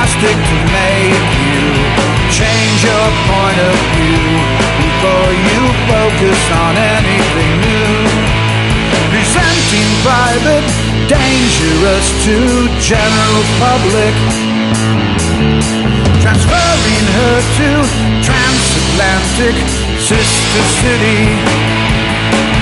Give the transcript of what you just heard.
plastic to make you change your point of view before you focus on anything new. Presenting private, dangerous to general public. Transferring her to transatlantic sister city.